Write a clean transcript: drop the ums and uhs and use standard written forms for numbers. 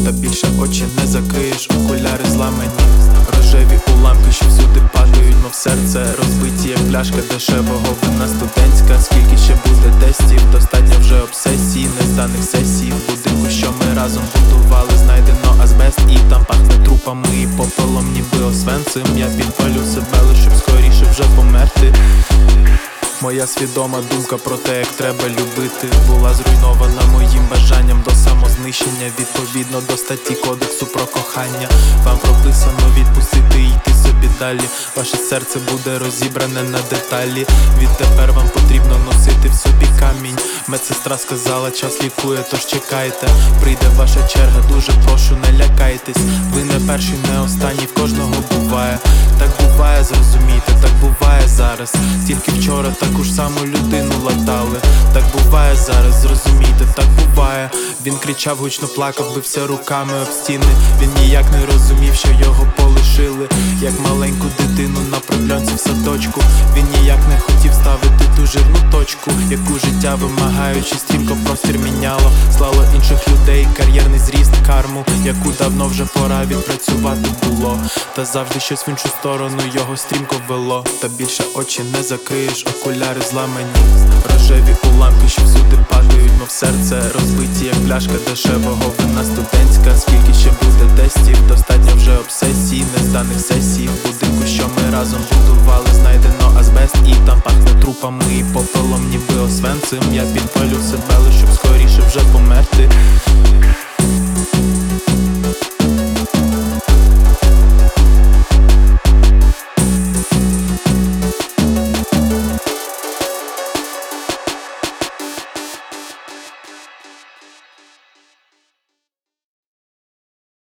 та більше очі не закриєш, окуляри зламані, рожеві уламки, що всюди падають, мов серце розбиті, як пляшка дешевого вина студентська. Скільки ще буде тестів, достатньо вже обсесій, незданих сесій. В будинку, що ми разом будували, знайдено азбест, і там пахне трупами і попелом, ніби Освенцим. Я підпалю себе лиш, щоб скоріше вже померти. Моя свідома думка про те, як треба любити, була зруйнована моїм бажанням до самознищення. Відповідно до статті кодексу про кохання, вам прописано відпустити і йти собі далі. Ваше серце буде розібране на деталі. Відтепер вам потрібно носити в собі камінь. Медсестра сказала, час лікує, тож чекайте. Прийде ваша черга, дуже прошу, не лякайтесь. Ви не перший, не останній, в кожного буває. Так буває, зрозумійте, так буває зараз. Тільки вчора таку ж саму людину латали. Так буває зараз, зрозумійте, так буває. Він кричав, гучно плакав, бився руками об стіни. Він ніяк не розумів, що його полишили, як маленьку дитину на продльонці в садочку. Він ніяк не хотів ставити ту жирну точку, яку життя, вимагаючи, стрімко простір міняло. Слало інших людей, кар'єрний зріст, карму, яку давно вже пора відпрацювати було. Та завжди щось в іншу сторону його стрімко вело. Та більше очі не закриєш, окуляри зламані, рожеві уламки, що всюди падають, мов серце розбиті, як пляшка дешевого вина студентська.